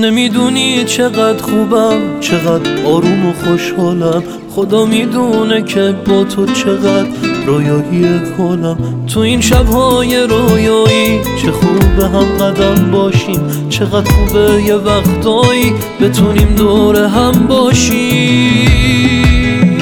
نمیدونی چقدر خوبم، چقدر آروم و خوشحالم. خدا میدونه که با تو چقدر رویایی کنم. تو این شبهای رویایی چه خوبه هم قدم باشیم، چقدر خوبه یه وقتایی بتونیم دور هم باشیم.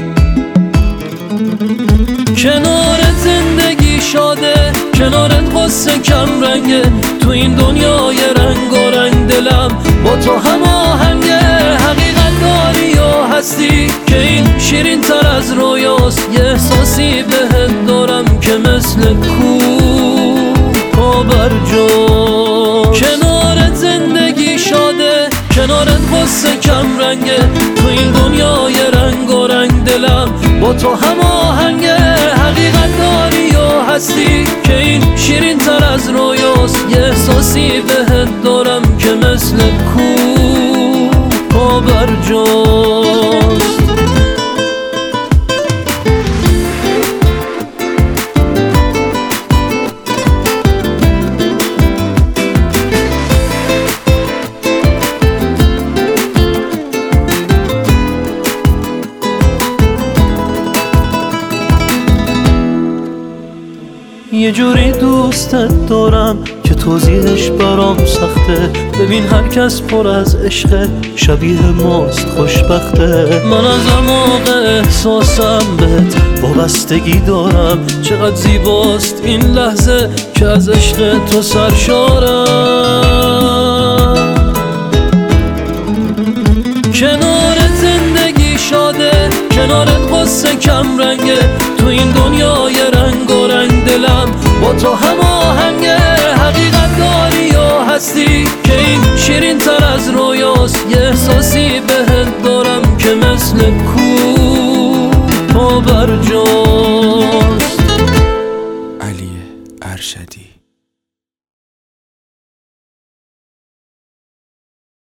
کنار زندگی شاده، کنارت قصه کم رنگه. تو این دنیای رنگ و رنگ دلم با تو هماهنگه. حقیقت داری و هستی که این شیرین تر از رویاست. یه احساسی بهت دارم که مثل کوه پابرجاست. کنارت زندگی شاده، کنارت قصه کم رنگه. تو این دنیای رنگ و رنگ دلم با تو هماهنگه. حقیقت داری و هستی که این شیرین تر از رویاست. یه احساسی بهت دارم که مثل کوه پابرجاست. یه جوری دوستت دارم که توضیحش برام سخته. ببین هر کس پر از عشق، شبیه ماست خوشبخته. من از عماق احساسم بهت وابستگی دارم. چقدر زیباست این لحظه که از عشق تو سرشارم. کنارت زندگی شاده، کنارت قصه کم رنگه. تو این دنیای رنگ و رنگ دلم با تو هماهنگه. حقیقت داری و هستی که این شیرین تر از رویاست. یه احساسی بهت دارم که مثل کوه پابرجاست. علی ارشدی.